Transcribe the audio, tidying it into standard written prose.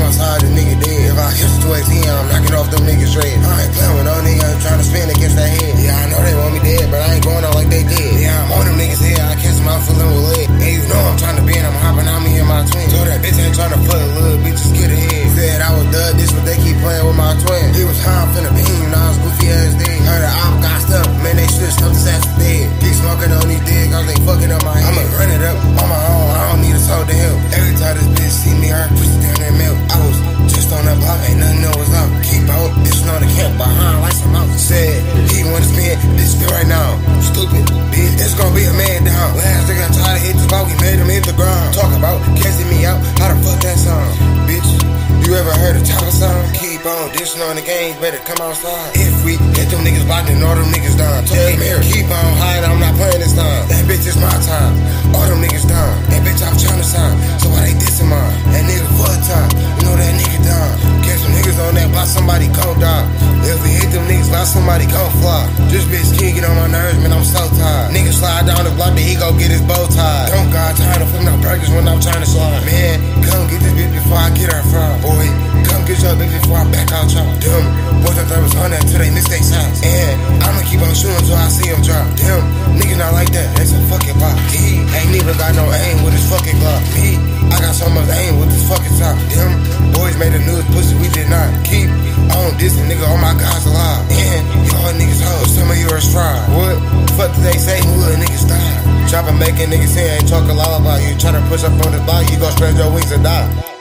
outside, the nigga dead. If I hit the 218, I'm knocking off them niggas' dread. I ain't playing with no nigga, I'm trying to spin against that head. Yeah, I know they want me dead, but I ain't going out like they did. Yeah, I'm on them niggas' head, I catch them out feeling with lead. And you know I'm trying to bend, I'm hopping on me and my twin. So that bitch ain't trying to fuck, little bitch, just get ahead. Said I was dud, this what they keep playing with my twin. He was high, I'm finna beam, now it's goofy ass dead. Heard the op got stuff, man, they should've stuffed his ass dead. Keep smoking on these dead, cause they fucking up my head. I'ma run it up on my own, I don't need a soul to help. Every time this bitch see me, her push it down that milk. I was just on that block, ain't nothing else up. Keep out, this on the camp behind like some out. Said he wanna spin, this spin right now. Stupid, bitch, it's gonna be a man down. Last nigga tried to hit the ball, we made him hit the ground. Talk about catching me out, how the fuck that sound? Bitch, you ever heard of Tyler sound? Keep on dishing on the games, better come outside. If we hit them niggas blocked, then all them niggas down. Tell me here, keep on hiding, I'm not playing this time. That bitch is my time, all them niggas down. That bitch I'm trying to sign, so why they dissing mine? That nigga for a time, you know that nigga down. Catch some niggas on that block, somebody gon' die. If we hit them niggas block, somebody gon' fly. This bitch can't get on my nerves, man, I'm so tired. Nigga slide down the block, then he go get his bow tied. Don't got time to flip no burgers when I'm trying to slide. Man, come get this bitch before I get her fried. Boy, come get your bitch before I back out y'all. Them boys that was on that till they miss their shots. And I'ma keep on shooting till I see him drop. Them niggas not like that, that's a fucking pop. He ain't even got no aim with his fucking Glock. Me, I got so much aim with this fucking top. Them boys made the news pussy, we did not. Keep on dissing, nigga, all my guys alive. And y'all niggas hoes, some of you are stride. What fuck did they say? Who the niggas die? Chopping, making niggas say ain't talking lullaby. You tryna push up on the block, you gon' spread your wings and die.